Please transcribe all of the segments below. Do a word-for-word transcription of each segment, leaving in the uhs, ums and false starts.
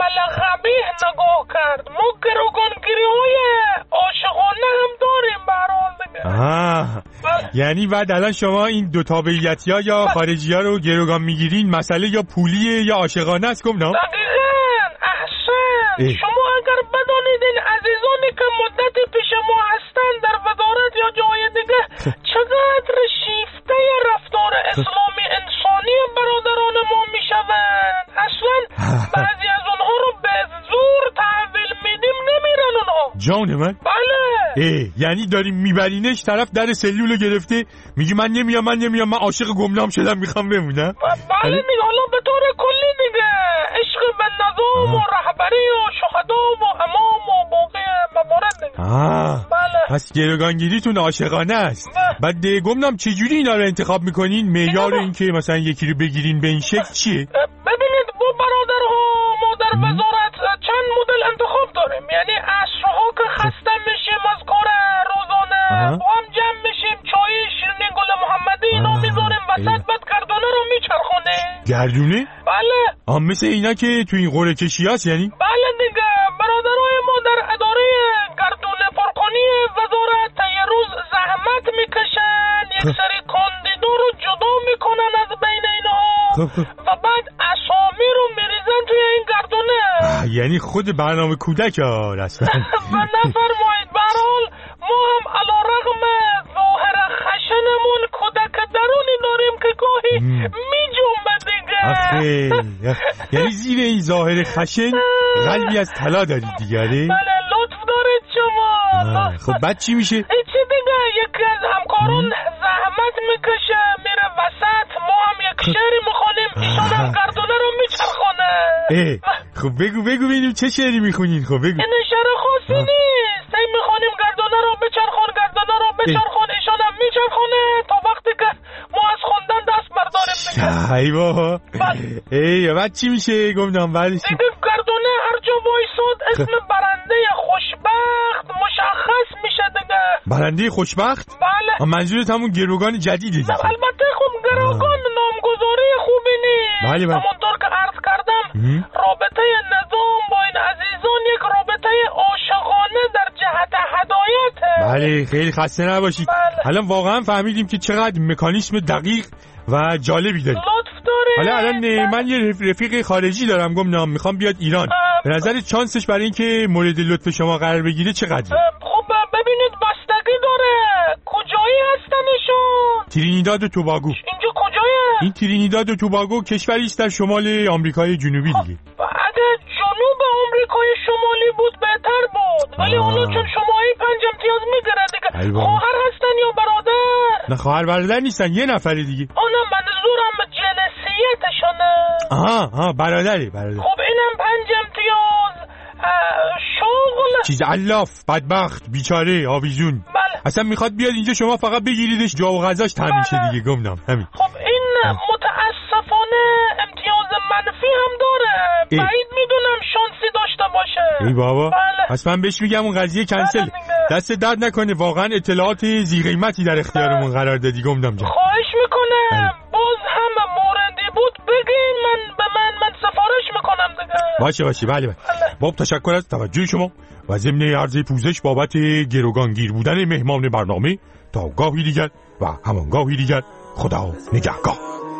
عمل قبیح نگاه کرد. ما گروگانگیری های عاشقانه هم داریم برحال دیگه. آه یعنی بعد الان شما این دو تابعیتی ها یا خارجی ها رو گروگان میگیرین، مسئله یا پولیه یا عاشقانه است؟ گم نه دقیقاً احسن. شما اگر بدانیدین عزیزانی که مدتی پیش ما هستن در وزارت یا جای دیگه چقدر شیفته رفتار اسلامی انسانی برادران ما میشوند. اصلا بعضی از اونها رو به زور تحویل میدیم نمیرن اونها. جان من؟ بله. اه یعنی داریم میبرینش طرف در سلولو گرفته میگه من نمیام من نمیام من عاشق گمنام شدم میخوام بمونم. بله دیگه. حالا به طور کلی دیگه عشق به نظام و رهبری و شهدا و امام و باقی موارد دیگه. آه بله. پس گروگانگیریتون عاشقانه است. بعد گمنام چجوری اینا رو انتخاب میکنین؟ معیار این که مثلا یکی رو بگیرین به این شکل چیه؟ ببینید با برادرها ما در وزارت چند مدل انتخاب داریم. یعنی عصرها که خسته میشیم از کار روزانه با هم جمع میشیم چای شیرینی گل محمدی اینا میذاریم وسط، بعد گردونه رو میچرخونیم. گردونه؟ بله. آه مثل اینا که تو این قرعه کشی هست یعنی؟ بله دیگه. برادرای ما در اداره گردونه پرکنی وزارت یه روز زحمت میکشن، یک سری کاندیدا رو جدا میکنن از بین اینها و بعد اسامی رو میریزن توی این گردونه. یعنی خود برنامه کودک ها رسما. و نفرمایید برحال ما هم علی رغم ظاهر خشنمون کودک درونی داریم که گاهی میجنبه دیگه. آخه یعنی زیر این ظاهر خشن قلبی از طلا دارید دیگه. بله لطف دارید شما. خب بعد چی میشه؟ هیچی دیگه. یکی از همکارون زحمت میکشه میره وسط، ما هم یک شعری میخونیم ایشان هم گردونه رو میچرخونه. خب بگو بگو ببینیم چه شعری میخونین. خب بگو. این شعر خاصی نیست. هی میخونیم گردونه رو بچرخون گردونه رو بچرخون ایشان هم میچرخونه تا وقتی که ما از خوندن دست برداریم دیگه. ای بابا. ای بعد چی میشه گمنام بعدش؟ دیگه گردونه هر جا وایساد اسم برنده خوشبخت مشخص میشه دیگه. برنده خوشبخت؟ بله. منظورت همون گروگان جدیده دیگه. البته خب گروگان نامگذاری خوبی نیست. بله بله. همونطور که عرض کردم رابطه نظام با این عزیزان یک رابطه عاشقانه در جهت هدایته. بله خیلی خسته نباشید. بله. الان واقعا فهمیدیم که چقدر مکانیسم دقیق و جالبی دارید. لطف دارید. حالا الان من یه رفیق خارجی دارم گمنام میخوام بیاد ایران. به نظر چانسش برای اینکه مورد لطف شما قرار بگیره چقدره؟ خب ببینید بستگی داره. کجایی هستنشون؟ ترینیداد و توباگو. اینجا کجایه؟ این ترینیداد و توباگو کشوری است در شمال آمریکای جنوبی دیگه. اگه جنوب آمریکای شمالی بود بهتر بود، ولی حالا چون شمایی پنج امتیاز میگیره دیگه. خواهر هستن یا برادر؟ نه خواهر برادر نیستن، یه نفره دیگه. آنم منظورم جنسیتشونه. آها آها برادری برادر. خب اینم پنج امتیاز. شغل چیز علاف بدبخت بیچاره آویزون. بله. اصلا میخواد بیاد اینجا شما فقط بگیریدش جا و غذاش تامین شه دیگه گمنام همین. خب این متاسفانه امتیاز منفی هم داره. بعید میدونم شانسی داشته باشه. ای بابا. بله. پس من بهش میگم اون قضیه کنسل. دست درد نکنه، واقعا اطلاعات ذی قیمتی در اختیارمون قرار دادی گمنام جان. خواهش میکنم. باز هم موردی بود بگین من به من من سفارش میکنم دیگه. باشه باشه بله بله. باب تشکر از توجه شما و ضمن عرض پوزش بابت گروگانگیر بودن مهمان برنامه. تا گاهی دیگر و همان گاهی دیگر خدا نگهدار.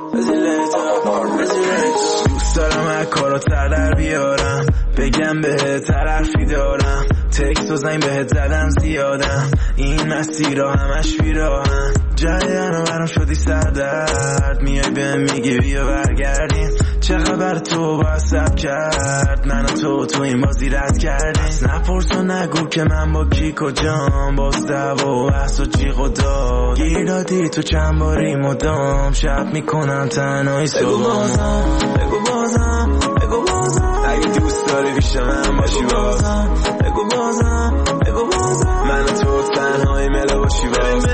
دوست دارم هر کارو تر در بیارم، بگم بهت طرفی دارم، تکست و زنگ بهت زدم زیادم، این مسیر همش بیراهم، جریانو برام شدی سردرد، میای بهم میگی بیا برگردیم، چه خبر تو با سب کرد، من و تو تو این بازی رد کردیم، نپرس و نگو که من با کی کجام، باز دعوا و بحث و جیغ و داد، گیر دادی تو چند باری مدام، شب میکنم تنهایی صبح، بگو بازم بگو بازم بگو بازم، اگه دوست داری پیش من باشی بازم، بگو بازم بگو بازم، من و تو تنهایی ملا باشی باز،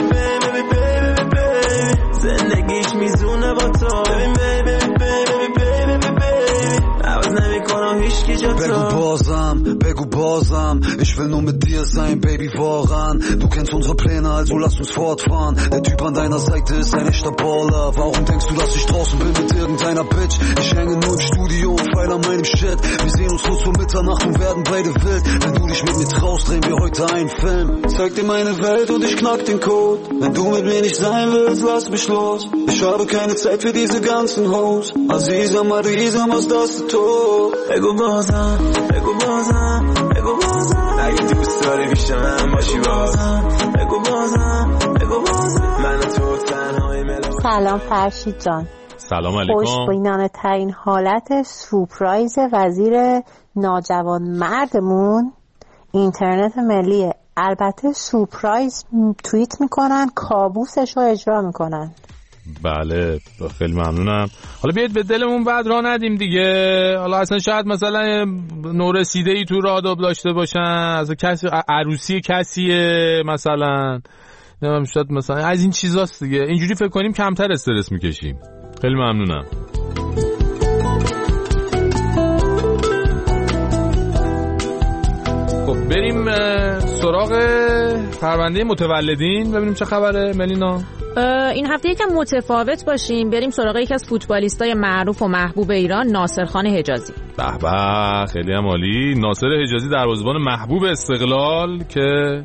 زندگیش میزونه با تو، عوض نمی کنم هیچ کی جا تو، بگو بازم begu bozam. Ich will nur mit dir sein, Baby, woran? Du kennst unsere Pläne, also lass uns fortfahren. Der Typ an deiner Seite ist ein echter Baller. Warum denkst du, dass ich draußen bin mit irgendeiner Bitch? Ich hänge nur im Studio und feil an meinem Shit. Wir sehen uns kurz vor Mitternacht und werden beide wild. Wenn du dich mit mir traust, drehen wir heute einen Film. Zeig dir meine Welt und ich knack den Code. Wenn du mit mir nicht sein willst, lass mich los. Ich habe keine Zeit für diese ganzen Hoes. Aziza, Marisa, was das du tust? بگو بازم بگو بازم بگو بازم اگه دوست داری بیشتر من باشی بازم بگو بازم بگو بازم من تو تنهایی ملو. سلام فرشید جان. سلام علیکم. خوشبینانه ترین حالت سورپرایز وزیر ناجوان مردمون اینترنت ملیه. البته سورپرایز توییت میکنن، کابوسش رو اجرا میکنن. بله خیلی ممنونم. حالا بیاید به دلمون بعد راه ندیم دیگه. حالا اصلا شاید مثلا نورسیده ای تو راه داشته باشن، از کسی عروسی کسیه مثلا، نمیدونم شاید مثلا از این چیزاست دیگه. اینجوری فکر کنیم کمتر استرس میکشیم. خیلی ممنونم. خب بریم سراغ پرونده متولدین ببینیم چه خبره. ملینا این هفته یکم متفاوت باشیم، بریم سراغ یکی از فوتبالیستای معروف و محبوب ایران، ناصرخان حجازی. به به خیلی هم عالی. ناصر حجازی دروازه‌بان محبوب استقلال که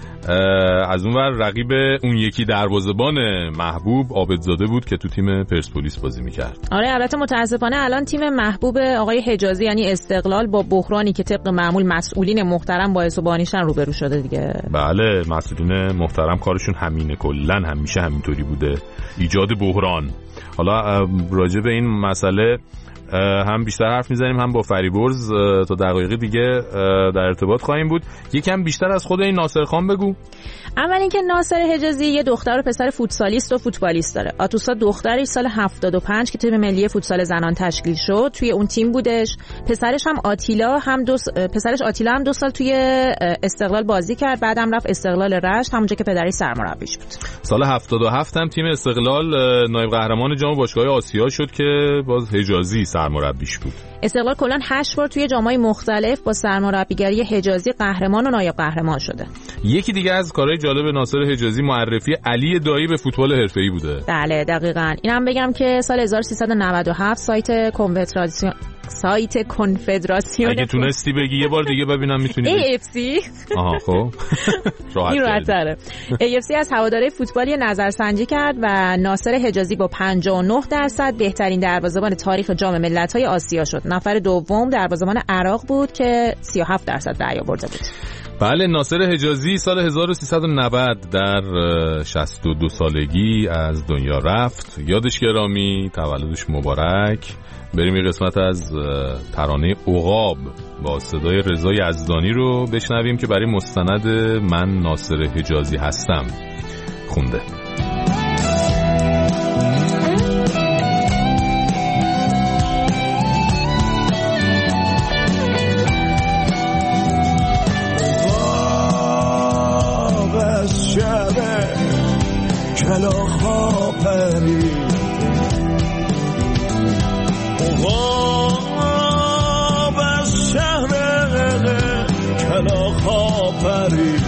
از اون ور رقیب اون یکی دروازه‌بان محبوب عابدزاده بود که تو تیم پرسپولیس بازی میکرد. آره البته متاسفانه الان تیم محبوب آقای حجازی یعنی استقلال با بحرانی که طبق معمول مسئولین محترم باعث و بانیشن روبرو شده دیگه. بله مسئولین محترم کارشون همینه، کلا همیشه همینطوری بوده، ایجاد بحران. حالا راجع به این مسئله هم بیشتر حرف میزنیم، هم با فریبرز تا دقایق دیگه در ارتباط خواهیم بود. یکم بیشتر از خود این ناصر خان بگو. اول اینکه ناصر حجازی یه دختر و پسر فوتسالیست و فوتبالیست داره. آتوسا دخترش سال هفتاد و پنج که تیم ملی فوتسال زنان تشکیل شد توی اون تیم بودش. پسرش هم آتیلا هم دو س... پسرش آتیلا هم دو سال توی استقلال بازی کرد، بعدم رفت استقلال رشت همونجا که پدرش سرمربیش بود. سال هفتاد و هفت هم تیم استقلال نایب قهرمان جام باشگاه آسیا شد که باز حجازی سرمربیش بود. استقلال کلاً هشت بار توی جام‌های مختلف با سرمربیگری حجازی قهرمان و نایب قهرمان شده. یکی دیگه از کارهای جالب ناصر حجازی معرفی علی دایی به فوتبال حرفه‌ای بوده. بله دقیقاً. اینم بگم که سال هزار و سیصد و نود و هفت سایت کنفدراسیون سایت کنفدراسیون اگه تونستی بگی یه بار دیگه ببینم میتونی. ای اف سی آها خب راحت تره. ای اف سی از هواداری فوتبالی نظرسنجی کرد و ناصر حجازی با پنجاه و نه درصد بهترین دروازه‌بان تاریخ جام ملت‌های آسیا شد. نفر دوم دروازه‌بان عراق بود که سی و هفت درصد رأی آورده بود. بله ناصر حجازی سال هزار و سیصد و نود در شصت و دو سالگی از دنیا رفت. یادش گرامی، تولدش مبارک. بریم یه قسمت از ترانه عقاب با صدای رضا یزدانی رو بشنویم که برای مستند من ناصر حجازی هستم خونده. کلاغ‌ها پرید عقاب از شهر کلاغ‌ها پرید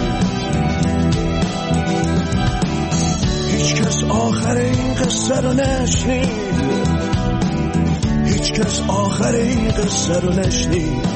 هیچ کس آخر این قصه رو نشنید هیچ کس آخر این قصه رو نشنید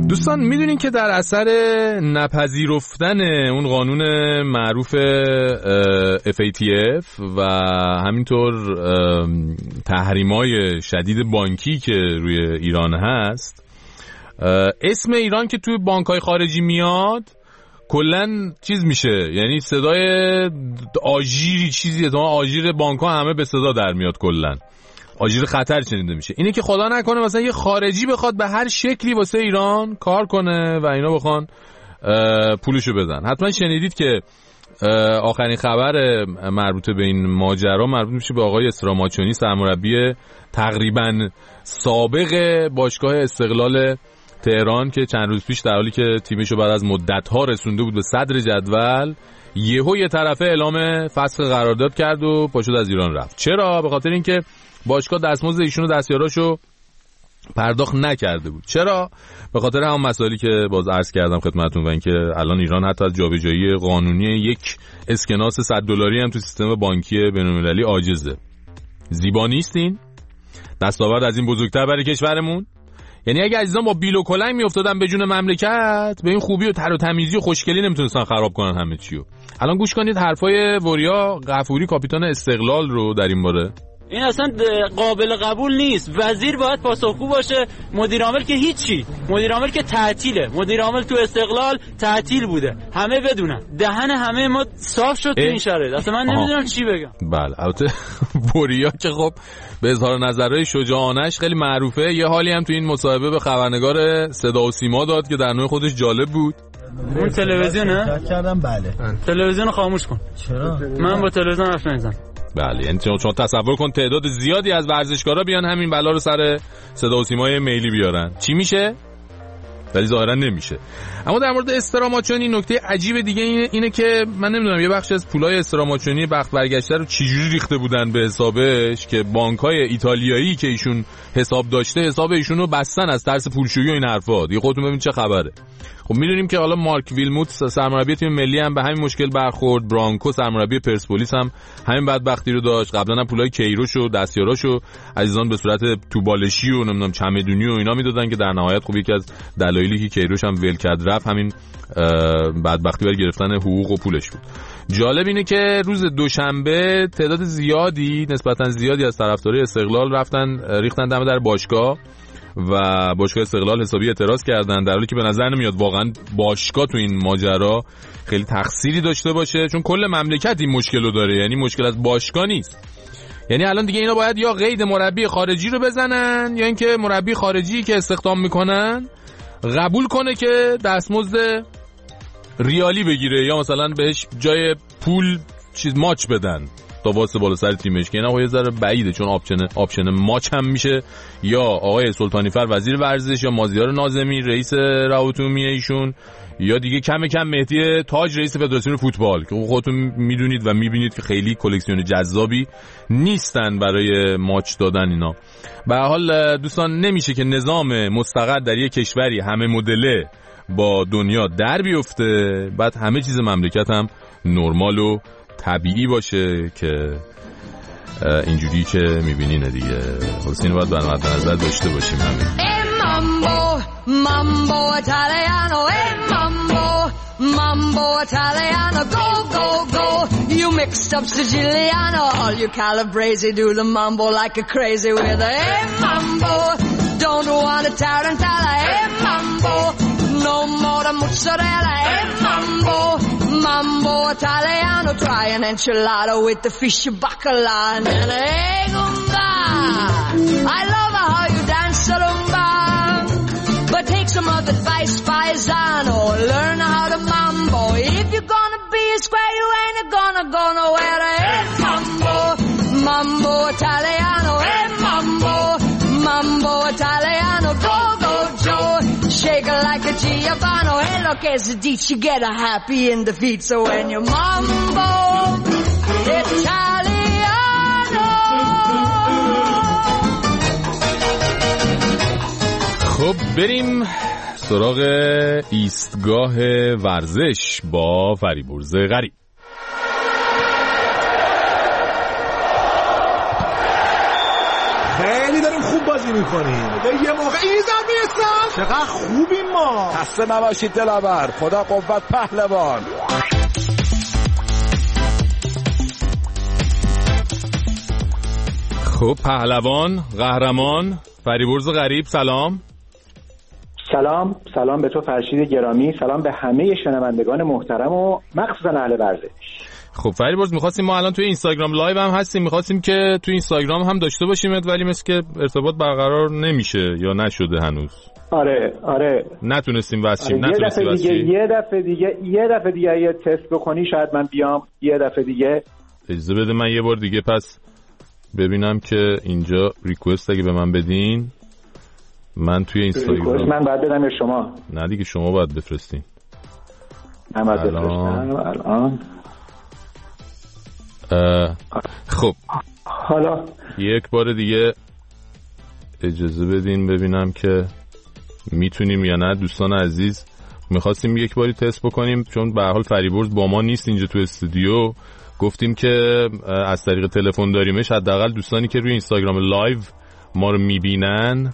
دوستان میدونین که در اثر نپذیرفتن اون قانون معروف اف ای تی اف و همینطور تحریم‌های شدید بانکی که روی ایران هست، اسم ایران که توی بانک‌های خارجی میاد کلن چیز میشه، یعنی صدای آژیری چیزیه، تا آژیر بانک‌ها همه به صدا در میاد، کلن آژیر خطر شنیده میشه. اینه که خدا نکنه مثلا یه خارجی بخواد به هر شکلی واسه ایران کار کنه و اینا بخوان پولشو بدن. حتما شنیدید که آخرین خبر مربوط به این ماجرا مربوط میشه به آقای استراماچونی، سرمربی تقریبا سابق باشگاه استقلال تهران که چند روز پیش در حالی که تیمشو بعد از مدت‌ها رسونده بود به صدر جدول، یهو یه طرفه اعلام فسخ قرارداد کرد و پاشد از ایران رفت. چرا؟ به خاطر اینکه باشگاه دستمزد ایشون و دستیاراشو پرداخت نکرده بود. چرا؟ به خاطر همون مسائلی که باز عرض کردم خدمتتون و اینکه الان ایران حتی از جابجایی قانونی یک اسکناس صد دلاری هم تو سیستم بانکی بین‌المللی عاجزه. زیبا نیستین؟ دستاورد از این بزرگتر برای کشورمون؟ یعنی اگه عزیزان با بیل و کلنگ میافتادن به جون مملکت، به این خوبی و تر و تمیزی و خوشگلی نمیتونستن خراب کنن همه چیو. الان گوش کنید حرفای وریا غفوری کاپیتان استقلال رو در این باره. این اصلا قابل قبول نیست. وزیر باید پاسخگو باشه، مدیر عامل که هیچی، مدیر عامل که تعطیله، مدیر عامل تو استقلال تعطیل بوده، همه بدونن، دهن همه ما صاف شد تو این شرایط. اصلا من نمیدونم چی بگم. بله البته وریا که خب به اظهار نظرهای شجاعانش خیلی معروفه. یه حالی هم تو این مصاحبه به خبرنگار صدا و سیما داد که در نوع خودش جالب بود. اون تلویزیونه؟ چک کردم بله. تلویزیونو خاموش کن. چرا؟ من با تلویزیون حرف نمیزنم. بله یعنی شما تصور کن تعداد زیادی از ورزشکارا بیان همین بلا رو سر صدا و سیمای میلی بیارن، چی میشه؟ ولی ظاهرا نمیشه. اما در مورد استراماچونی نکته عجیب دیگه اینه, اینه که من نمیدونم یه بخش از پولای استراماچونی بخت برگشته رو چجوری ریخته بودن به حسابش که بانک‌های ایتالیایی که ایشون حساب داشته حساب ایشون رو بستن از ترس پولشویی و این حرفا. دیگه خودتون ببینید چه خبره. خب میدونیم که حالا مارک ویلموت سرمربی تیم ملی هم به همین مشکل برخورد، برانکو سرمربی پرسپولیس هم همین بدبختی رو داشت. قبلا هم پولای کیروش و دستیاراشو عزیزان به صورت توبالشی و نمیدونم چمدونی و اینا میدادن که در نهایت خب یکی از دلایلی که کیروش هم ول کرد رفت همین بدبختی برای گرفتن حقوق و پولش بود. جالب اینه که روز دوشنبه تعداد زیادی نسبتا زیادی از طرفدارای استقلال رفتن ریختن دم در باشگاه و باشگاه استقلال حسابی اعتراض کردن، در حالی که به نظر نمیاد واقعا باشگاه تو این ماجرا خیلی تقصیری داشته باشه، چون کل مملکت این مشکل رو داره. یعنی مشکل از باشگاه نیست. یعنی الان دیگه اینا باید یا قید مربی خارجی رو بزنن یا اینکه مربی خارجی که استخدام میکنن قبول کنه که دستمزد ریالی بگیره یا مثلا بهش جای پول چیز ماچ بدن تا واسه بالا سر تیمش، که اینا یه ذره بعیده چون آپشن آپشن ماچ هم میشه یا آقای سلطانی فر وزیر ورزش یا مازیار ناظمی رئیس روابط عمومی ایشون یا دیگه کم کم مهدی تاج رئیس فدراسیون فوتبال که خودتون میدونید و میبینید که خیلی کلکسیون جذابی نیستن برای ماچ دادن اینا. به هر حال دوستان نمیشه که نظام مستقر در یک کشوری همه مدله با دنیا در بیفته بعد همه چیز مملکت هم نرمال و طبیعی باشه که اینجوری که میبینینه دیگه. حسین باید برنامه نظر داشته باشیم همین. Mambo, mambo Italiano, hey mambo, mambo Italiano, go, go, go. You mixed up Siciliano, all you Calabrese do the mambo like a crazy with a hey mambo. Don't want a tarantella, hey mambo. No more the mozzarella, hey mambo. Mambo Italiano, try an enchilada with the fish bacala and then hey gumba. I love how you dance the rumba. But take some of advice, paisano. Learn how to mambo. If you're gonna be a square, you ain't gonna go nowhere. Hey, mambo, mambo Italiano. Hey, mambo, mambo Italiano. Go, go, Joe. Shake it like a Giovanni. Hey, look, as a ditch, you get a happy in the feet. So when you mambo Italiano. خب بریم سراغ ایستگاه ورزش با فریبرز غریب. خیلی داریم خوب بازی میکنیم. یه موقع این زمین چقدر خوبیم ما. خسته نباشید دلاور. خدا قوت پهلوان. خب پهلوان، قهرمان، فریبرز غریب، سلام. سلام، سلام به تو فرشید گرامی، سلام به همه شنوندگان محترم و مخصوصا اهل ورزش. خب فریبرز می‌خواستیم ما الان توی اینستاگرام لایو هم هستیم، می‌خواستیم که توی اینستاگرام هم داشته باشیمت ولی مثل که ارتباط برقرار نمیشه یا نشده هنوز. آره آره نتونستیم واسه آره. نتونستیم یه دفعه دیگه یه دفعه دیگه یه دفعه دیگه یه تست بکنی شاید من بیام یه دفعه دیگه. اجازه بده من یه بار دیگه پس ببینم که اینجا ریکوست اگه به من بدین من توی اینستاگرام من بعد بدم یا شما؟ نه دیگه شما باید بفرستین. من باید بفرستم الان. خب حالا یک بار دیگه اجازه بدین ببینم که میتونیم یا نه. دوستان عزیز میخواستیم یک باری تست بکنیم چون به هر حال فریبرز با ما نیست اینجا تو استودیو، گفتیم که از طریق تلفن داریمش، حداقل دوستانی که روی اینستاگرام لایو ما رو میبینن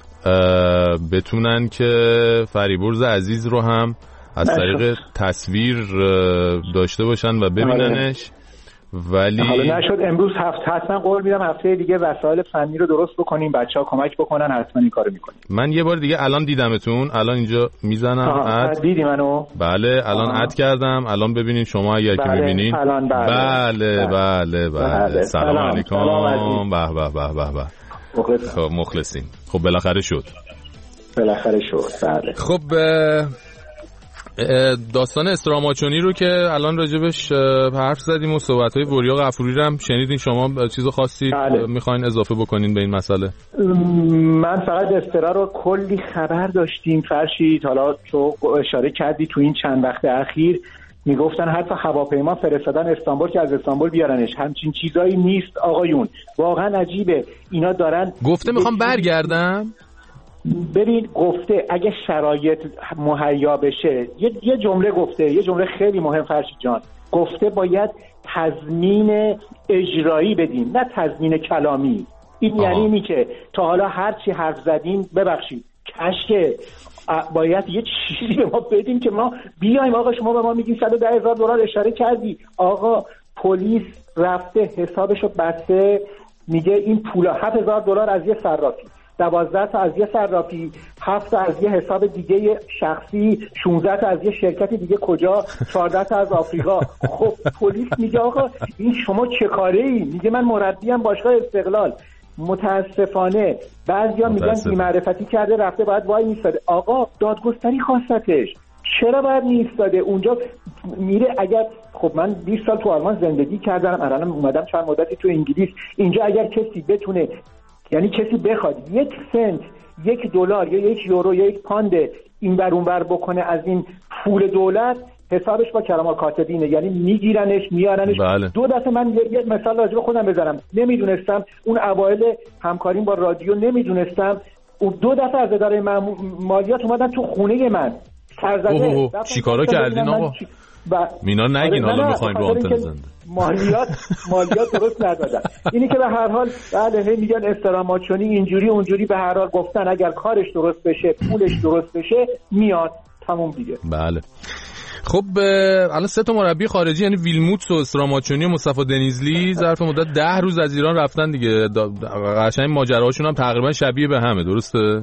بتونن که فریبرز عزیز رو هم از طریق تصویر داشته باشن و ببیننش. ولی حالا نشد امروز هفت حتما قول میدم هفته دیگه وسایل فنی رو درست بکنیم، بچه‌ها کمک بکنن، حتما این کارو میکنیم. من یه بار دیگه الان دیدمتون، الان اینجا میزنم اد. دیدی منو؟ بله الان اد کردم، الان ببینین شما اگر بله. که میبینین بله بله بله, بله. بله. سلام علیکم. به به به به به. خب مخلصین. خب بالاخره شد. بالاخره شد. بله. خب داستان استراماچونی رو که الان راجبش حرف زدیم و صحبت‌های وریا غفوری رو هم شنیدین، شما چیزو خاصی بله. میخواین اضافه بکنین به این مسئله؟ من فقط استرا رو کلی خبر داشتیم فرشید، حالا تو اشاره کردی تو این چند وقت اخیر میگفتن حتی هواپیما فرستادن استانبول که از استانبول بیارنش، همچین چیزایی نیست آقایون. واقعا عجیبه اینا دارن. گفته میخوام برگردم. ببین گفته اگه شرایط مهیا بشه، یه یه جمله گفته، یه جمله خیلی مهم فرشید جان، گفته باید تضمین اجرایی بدیم نه تضمین کلامی. این آها. یعنی اینی که تا حالا هر چی حرف زدیم ببخشید کشکه باید یه چیزی به ما بدیم که ما بیایم. آقا شما به ما میگین صد و ده هزار دلار اشاره کردی، آقا پلیس رفته حسابشو بسته میگه این پولا هفت هزار دلار از یه صرافی، دوازده تا از یه صرافی، هفت تا از یه حساب دیگه شخصی، شانزده تا از یه شرکت دیگه کجا، چهارده تا از آفریقا. خب پلیس میگه آقا این شما چه کاره ای؟ میگه من مربیم باشگاه استقلال. متاسفانه بعضیا میگن بی‌معرفتی کرده رفته باید وای میستاده. آقا دادگستری خواستتش، چرا باید میستاده اونجا میره؟ اگر خب من بیست سال تو آلمان زندگی کردم، الان اومدم چند مدتی تو انگلیس، اینجا اگر کسی بتونه، یعنی کسی بخواد یک سنت، یک دلار یا یک یورو یا یک پوند این بر اون بر بکنه از این پول دولت، حسابش با کرامال کاتبینه، یعنی میگیرنش میارنش. بله. دو دفعه من یه مثال راجع به خودم بزنم، نمیدونستم اون اوایل همکاریم با رادیو، نمیدونستم اون دو دفعه از اداره مالیات اومدن تو خونه من سرزده. چیکارا کردین آقا؟ ب... مینا نگین حالا میخواین رو آنتن زنده. مالیات مالیات درست ندادن. اینی که به هر حال بله هی میگن استراماچونی اینجوری اونجوری، به هر حال گفتن اگر کارش درست بشه پولش درست بشه میاد، تموم دیگه. بله. خب الان سه تا مربی خارجی یعنی ویلموتس و استراماچونی و مصطفی دنیزلی ظرف مدت ده روز از ایران رفتن دیگه. قشنگ ماجراهاشون هم تقریبا شبیه به همه، درسته؟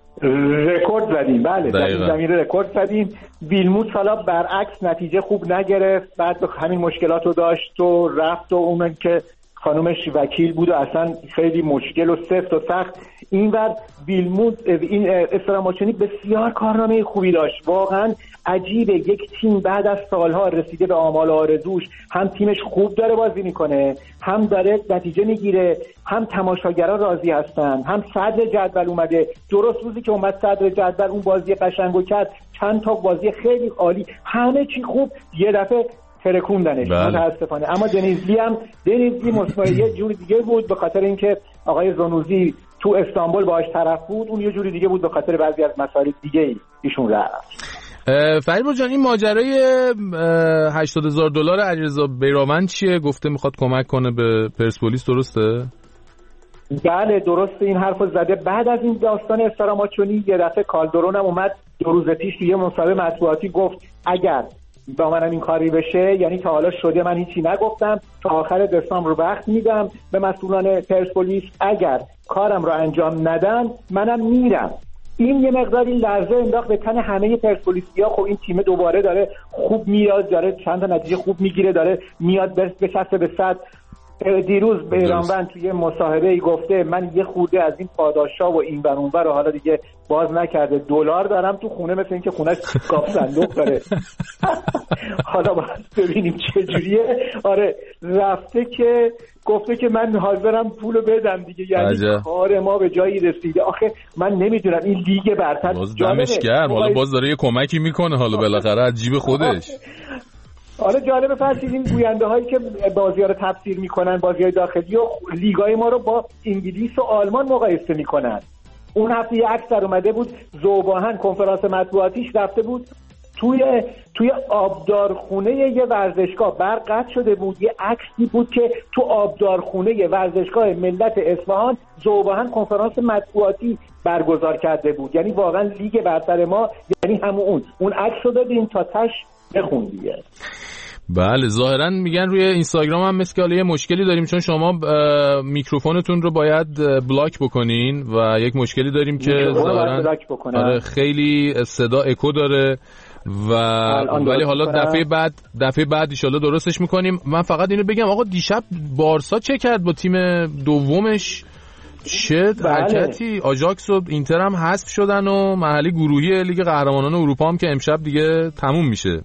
رکورد زدیم بله، در این زمینه رکورد زدیم. ویلموت حالا برعکس نتیجه خوب نگرفت، بعد همین مشکلات رو داشت و رفت و اون که خانومش وکیل بود و اصلا خیلی مشکل و سفت و سخت. این بعد ویلموت این استراماچونی بسیار کارنامه خوبی داشت، واقعا عجیبه یک تیم بعد از سالها رسیده به آمال و آرزوش، هم تیمش خوب داره بازی میکنه، هم داره نتیجه میگیره، هم تماشاگران راضی هستن، هم صدر جدول اومده. درست روزی که اومد صدر جدول اون بازی قشنگو کرد، چند تا بازی خیلی عالی، همه چی خوب، یه دفعه ترکوندنش متاسفانه. اما دنیزلی هم دنیزلی مصمم یه جوری دیگه بود، به خاطر اینکه آقای زنوزی تو استانبول باهاش طرف بود، اون یه جوری دیگه بود به خاطر بعضی از مسائل دیگه ایشون رفت. فریبرز جان این ماجرای هشتاد هزار دلار علیرضا بیرانوند چیه؟ گفته میخواد کمک کنه به پرسپولیس، درسته؟ بله درست این حرفو زده. بعد از این داستان استراماچونی یه دفعه کالدرون هم اومد دو روز پیش توی مصاحبه مطبوعاتی گفت اگر با منم این کاری بشه، یعنی تا حالا شده من هیچی نگفتم، تا آخر دسامبر وقت میدم به مسئولان پرسپولیس، اگر کارم رو انجام ندن منم میرم. این یه مقداری لرزه انداخت به تن همه پرسپولیسیا. خب این تیم دوباره داره خوب میاد، داره چند تا نتیجه خوب میگیره، داره میاد بچسبه به صد. دیروز بیرانوند توی مصاحبه ای گفته من یه خورده از این پاداشا و این ور اون ور حالا دیگه باز نکرده، دلار دارم تو خونه مثل اینکه خونه‌اش گاف صندوق داره. حالا باید ببینیم چه جوریه. آره رفته که گفته که من حاضرم پولو بدم دیگه، یعنی کار ما به جایی رسیده. آخه من نمیدونم این لیگ برتر باز دمش گرم، حالا باز داره یه کمکی میکنه حالا بالاخره از جیب خودش. آره جالبه فرشید این گوینده هایی که بازی‌ها رو تفسیر میکنن، بازی‌های داخلی و لیگای ما رو با انگلیس و آلمان مقایسه میکنن. اون هفته یه عکس در اومده بود، ذوباهن کنفرانس مطبوعاتیش رفته بود توی توی آبدارخونه یه ورزشگاه، برق قطع شده بود، یه عکسی بود که تو آبدارخونه ورزشگاه ملت اصفهان ذوباهن کنفرانس مطبوعاتی برگزار کرده بود. یعنی واقعا لیگ برتر ما یعنی همون اون اون عکس رو دادین تا تاش بخون دیگه. بله ظاهرا میگن روی اینستاگرام هم مثل که یه مشکلی داریم، چون شما میکروفونتون رو باید بلاک بکنین و یک مشکلی داریم که ظاهرا آره خیلی صدا اکو داره و ولی حالا دفعه بعد دفعه بعد ان شاءالله درستش میکنیم. من فقط اینو بگم آقا دیشب بارسا چه کرد با تیم دومش؟ چه حرکتی. آژاکس و اینتر هم حذف شدن و مرحله گروهی لیگ قهرمانان اروپا هم که امشب دیگه تموم میشه.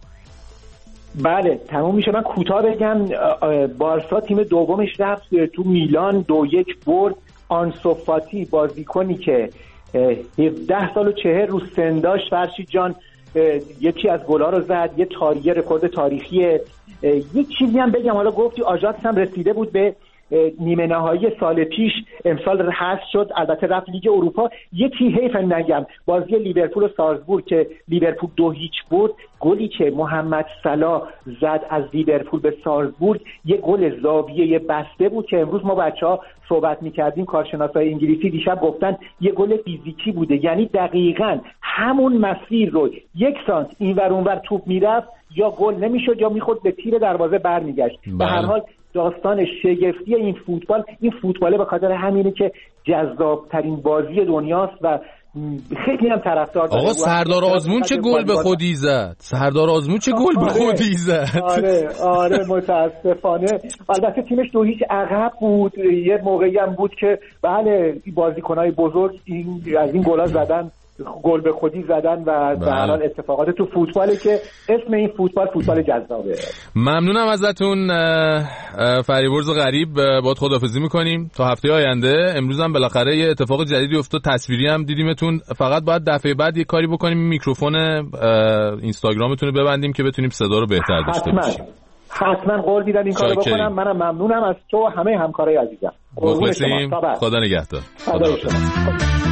بله تموم میشه. من کوتاه بگم بارسا تیم دومش رفت تو میلان دو یک برد. آنسو فاتی بازیکنی که هفده سال و چهل روز سن داشت فرشید جان یکی از گلا رو زد، یه تاریخ رکورد تاریخیه. یه چیزی هم بگم، حالا گفتی آژاکس هم رسیده بود به نیمه نهایی سال پیش، امسال حذف شد، البته رفت لیگ اروپا. یکی حیف نگم بازی لیورپول و سالزبورگ که لیورپول دو هیچ برد، گلی که محمد صلاح زد از لیورپول به سالزبورگ یه گل زاویه بسته بود که امروز ما بچه‌ها صحبت می‌کردیم، کارشناسای انگلیسی دیشب گفتن یه گل فیزیکی بوده، یعنی دقیقاً همون مسیر رو یک سانت اینور اونور توپ میرفت یا گل نمیشد یا میخورد به تیر دروازه برمیگشت. به هر حال داستان شگفتی این فوتبال، این فوتباله به خاطر همینه که جذابترین بازی دنیاست و خیلی هم طرفدار داره. آقا سردار آزمون چه گل به خودی زد، سردار آزمون چه گل به خودی زد. آره آره متاسفانه. البته تیمش دو هیچ عقب بود، یه موقعی هم بود که بله بازیکنای بزرگ این از این گلا زدن، گل به خودی زدن و به هر حال اتفاقات تو فوتباله که اسم این فوتبال فوتبال جذابه. ممنونم ازتون فریبرز غریب، باهات خداحافظی میکنیم تا هفته آینده. امروز هم بالاخره یه اتفاق جدیدی افتاد، تصویری هم دیدیمتون. فقط باید دفعه بعد یه کاری بکنیم میکروفون اینستاگرامتون رو ببندیم که بتونیم صدا رو بهتر داشته باشیم. حتما قول میدم این کارو بکنم. منم ممنونم از تو و همه همکارای عزیزم. مخلصیم. خدا نگهدار. خدا نگهدار.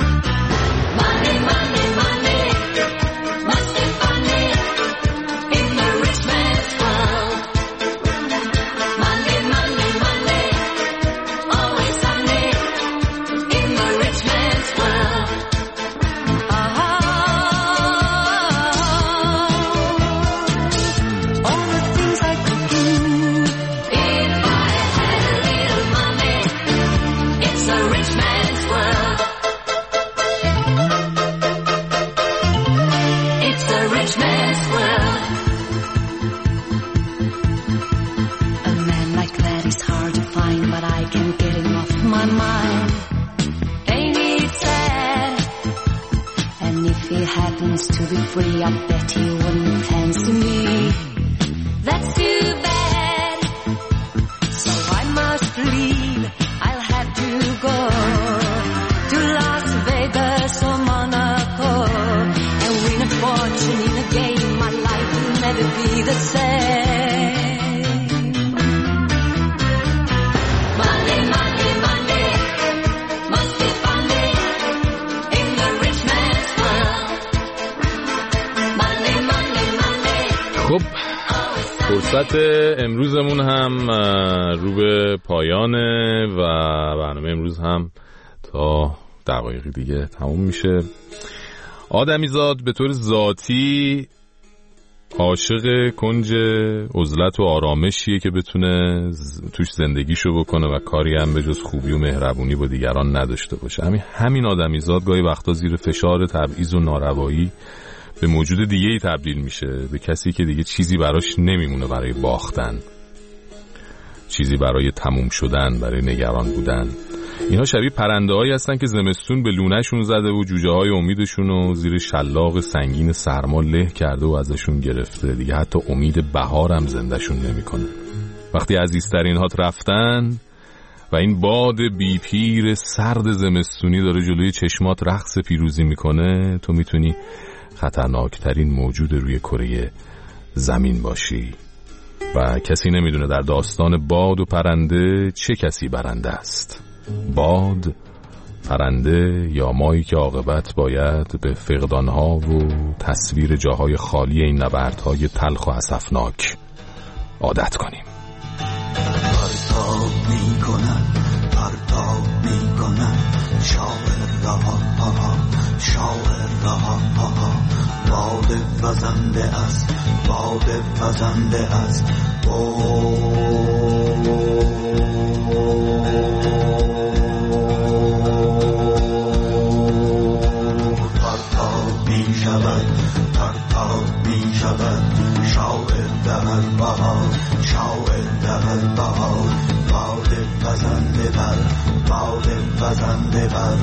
To be free, I bet he wouldn't fancy me. That's too bad. So I must leave. I'll have to go to Las Vegas or Monaco and win a fortune in a game. My life will never be the same. Money, money, money must be funny in the rich man's world. خب فرصت امروزمون هم رو به پایانه و برنامه امروز هم تا دقایقی دیگه تموم میشه. آدمیزاد به طور ذاتی عاشق کنج عزلت و آرامشیه که بتونه توش زندگیشو بکنه و کاری هم به جز خوبی و مهربونی با دیگران نداشته باشه. همین همین آدمیزاد گاهی وقتا زیر فشار تبعیض و ناروایی به موجود دیگه‌ای تبدیل میشه، به کسی که دیگه چیزی براش نمیمونه برای باختن، چیزی برای تموم شدن، برای نگران بودن. اینا شبیه پرنده‌هایی هستن که زمستون به لونه‌شون زده و جوجه‌های امیدشون رو زیر شلاق سنگین سرما له کرده و ازشون گرفته. دیگه حتی امید بهار هم زنده‌شون نمی‌کنه. وقتی عزیزترین هات رفتن و این باد بی پیر سرد زمستونی داره جلوی چشمات رقص پیروزی میکنه، تو میتونی خطرناکترین موجود روی کره زمین باشی و کسی نمیدونه در داستان باد و پرنده چه کسی برنده است، باد، پرنده یا مایی که عاقبت باید به فقدانها و تصویر جاهای خالی این نبردهای تلخ و اسفناک عادت کنیم. پرتاب میکنن پرتاب میکنن شاعر رها شاعر رها باد وزنده است باد وزنده است پرتاب میشود پرتاب میشود شاعر در بهار شاعر در بهار باد وزنده بر باد وزنده بر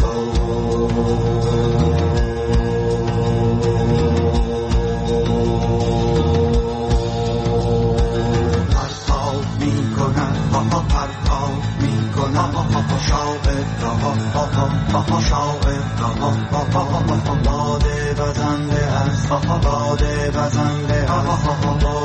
پرتاب میکنن پرتاب میکنن شاعر رها شاعر رها باد وزنده است باد وزنده است